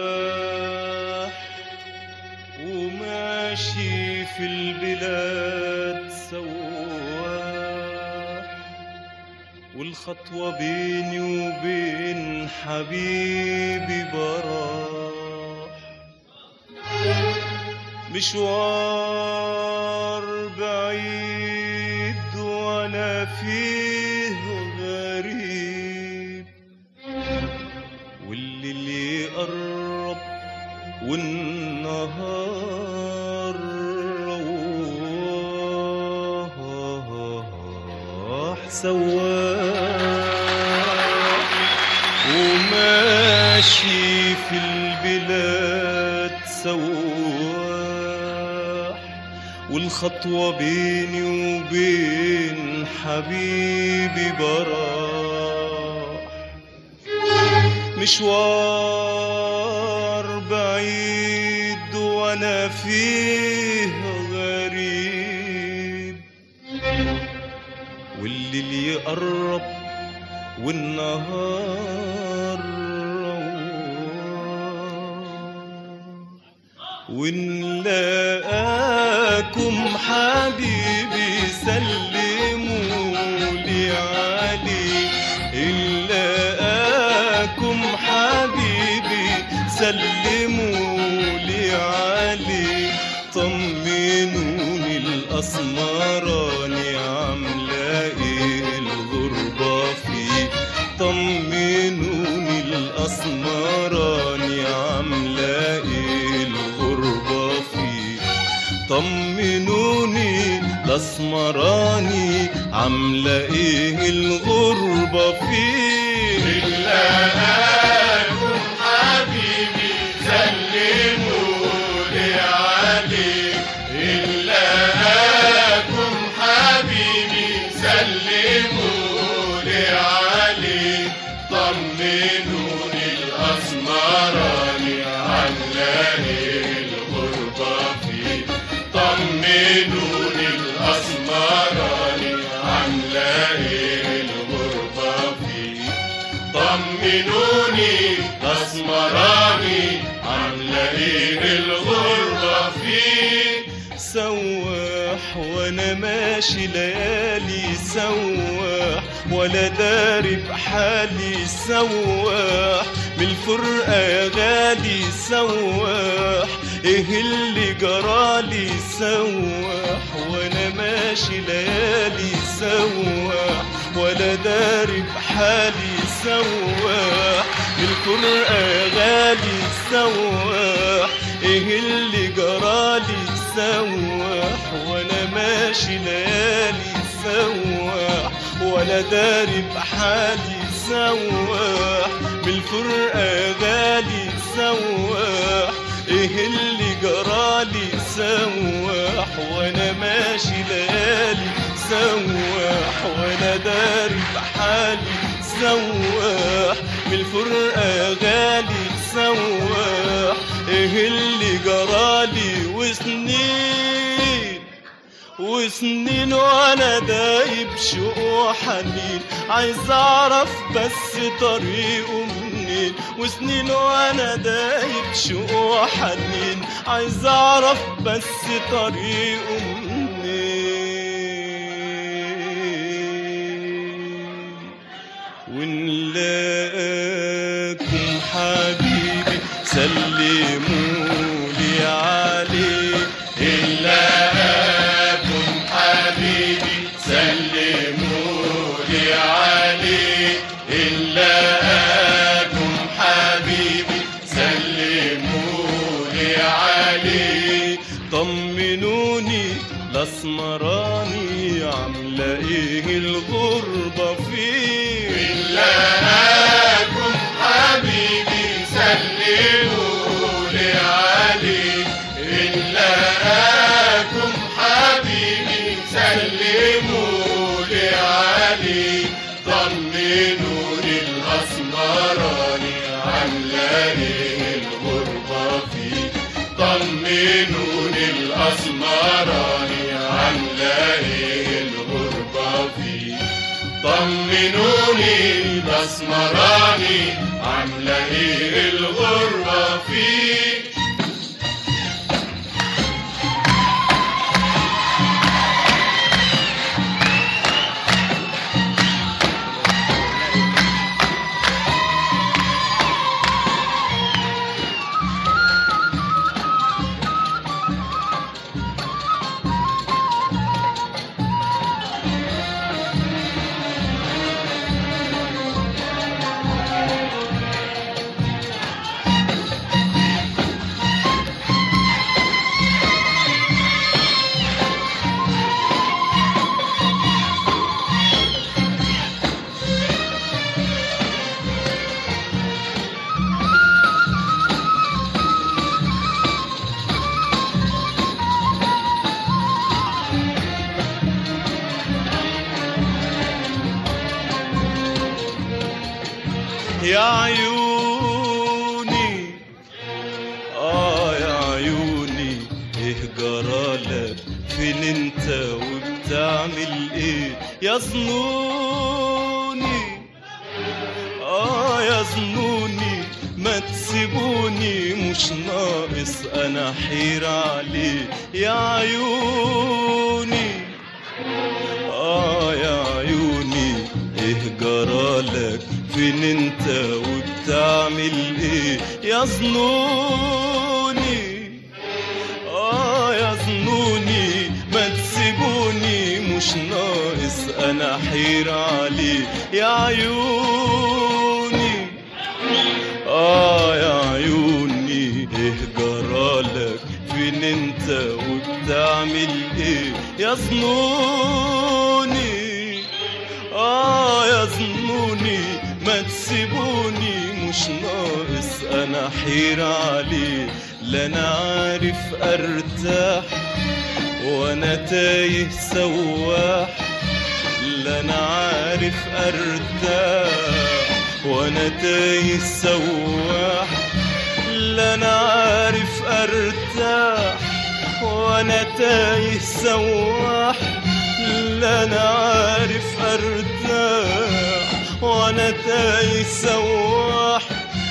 سواح وماشي في البلاد سواح، والخطوة بيني وبين حبيبي براح، مشوار بعيد وانا فيه غريب، والليل يقرب والنهار رواح سواح، وماشي في البلاد سواح، والخطوة بيني وبين حبيبي براح، مشوار بعيد وانا فيه غريب، والليل يقرب والنهار رواح، ونلاقاكم حبيبي سلمولي عليه، نلاقاكم حبيبي سلمولي عليه، طمنوني الأسمراني عاملة ايه الغربة فيه، طمنوني الأسمراني عاملة ايه الغربة فيه، طمنوني الأسمراني عاملة ايه الغربة فيه، نلاقاكم حبيبي سلمولي عليه، نلاقاكم حبيبي سلمولي عليه، طمنوني الأسمراني عاملة ايه الغربة فيه، طمنوني الأسمراني عاملة ايه الغربة فيه، طمنوني الأسمراني عاملة ايه الغربة فيه. سواح وانا ماشي ليالي سواح، ولا داري بحالي سواح، من الفرقة يا غالي سواح، ايه اللي جرالي سواح، وانا ماشي ليالي سواح، ولا داري بحالي سواح، من الفرقة يا غالي سواح، ايه اللي جرالي سواح، وانا ماشي ليالي سواح، ولا داري بحالي سواح، من الفرقة يا غالي سواح، ايه اللي جرالي سواح، وانا ماشي ليالي سواح، ولا داري بحالي سواح، من الفرقة يا غالي سواح، ايه اللي جرالي، وسنين وانا دايب شوق وحنين، عايز اعرف بس طريقه منين، وسنين وانا دايب شوق وحنين، عايز اعرف بس طريقه منين، ونلاقاكم حبيبي سلمولي عليه، نلاقاكم حبيبي سلمولي عليه، نلاقاكم حبيبي سلمولي عليه، طمنوني الأسمراني عاملة ايه الغربة فيه، نلاقاكم حبيبي سلمولي عليه، نلاقاكم حبيبي سلمولي عليه، طمنوني الأسمراني عاملة ايه الغربة فيه، طمنوني الأسمراني عاملة ايه الغربة فيه، طمنوني الأسمراني عاملة ايه الغربة فيك؟ يا عيوني يا عيوني ايه جرالك؟ فين انت وبتعمل ايه يا ظنوني؟ يا ظنوني ما تسيبوني، مش ناقص انا حير عليه يا عيوني. يا عيوني ايه جرالك؟ فين انت وبتعمل ايه يا ظنوني؟ يا ظنوني ما تسيبوني، مش ناقص انا حير عليه يا عيوني. يا عيوني ايه جرالك؟ فين انت وبتعمل ايه يا ظنوني؟ يا ظنوني ما تسيبوني، مش ناقص انا حير عليه. لا انا عارف ارتاح وانا تايه سواح، لا انا عارف ارتاح وانا تايه سواح، لا انا عارف ارتاح وانا تايه سواح، لا انا عارف ارتاح وانا تايه سواح.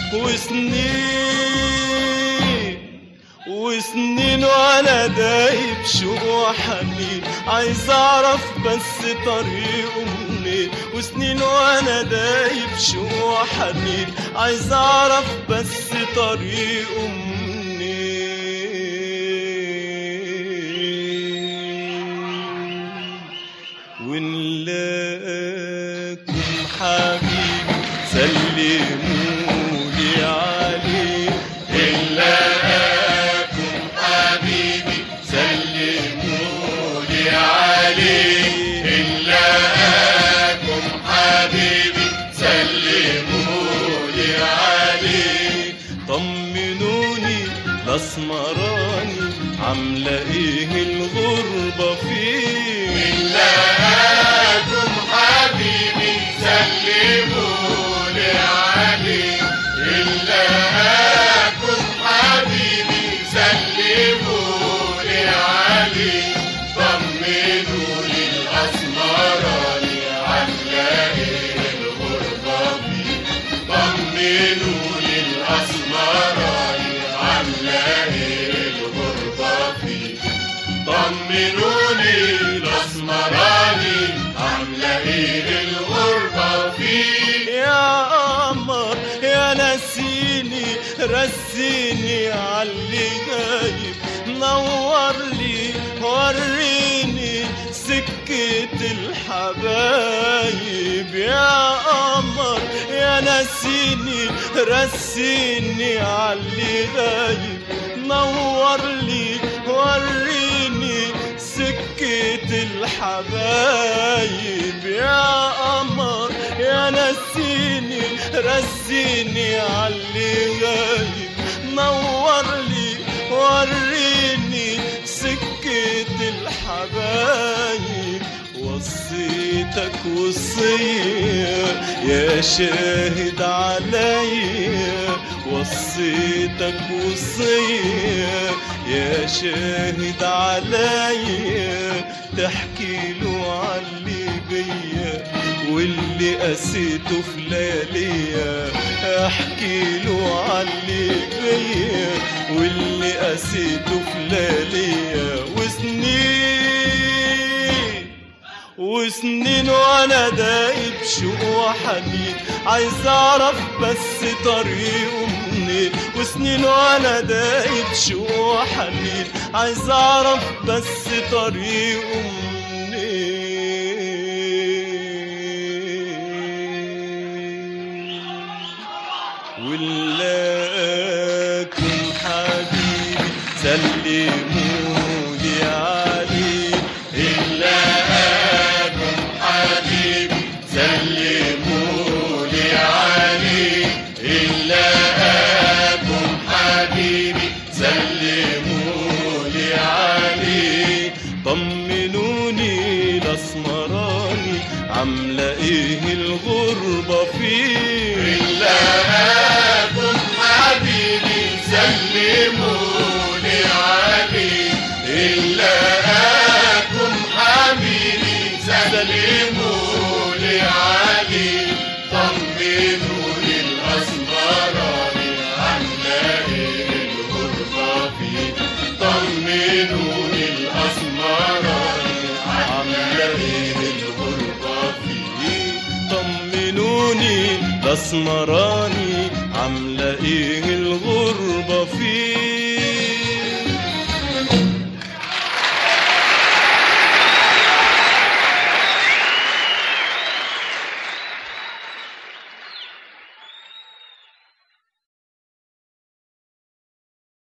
وسنين وانا دايب شوق وحنين، عايز اعرف بس طريقه منين. وسنين وانا دايب شوق وحنين، عايز اعرف بس طريقه منين. ونلاقيكم حبيبي سلمولي عليه، نلاقيكم حبيبي سلمولي عليه، نلاقيكم حبيبي سلمولي عليه. طمنوني الاسمراني عامله ايه الغربه فيه؟ نلاقيكم حبيبي سلمولي عليه، نلاقيكم حبيبي سلمولي عليه. طمنوني الاسمراني عامله ايه الغربه فيه؟ طمنوني الاسمراني عامله ايه الغربه فيه؟ طمنوني الاسمراني عامله ايه الغربه فيه؟ يا قمر يا نسيني رسيني عاللي غايب، نور لي وريني سكة الحبايب. يا قمر يا نسيني رسيني عاللي غايب، نور لي وريني سكة الحبايب. يا قمر يا نسيني رسيني عاللي غايب، نور لي وريني سكة الحبايب. وصيتك وصية يا شاهد عليا، وصيتك وصية يا شاهد عليا، تحكي له عاللي بيا واللي قسيته في لياليا احكي له عاللي بيا، واللي قسيته في لياليا وسنين وانا دايب شوق وحنين، عايز اعرف بس طريقه منين. وسنين وانا دايب شوق وحنين، عايز اعرف بس طريقه منين. ولاكم حبيبي سلمولي عليه، سلمولي عليه، إلا أكم حبيبي سلمولي عليه. طمنوني الأسمراني عاملة إيه الغربة فيه، إلا أكم حبيبي سلمولي عليه، إلا أكم حبيبي سلمولي عليه. طمنوني الأسمراني عاملة إيه الغربة فيه، طمنوني الأسمراني عاملة إيه الغربة فيه. طمنوني الأسمراني عاملة إيه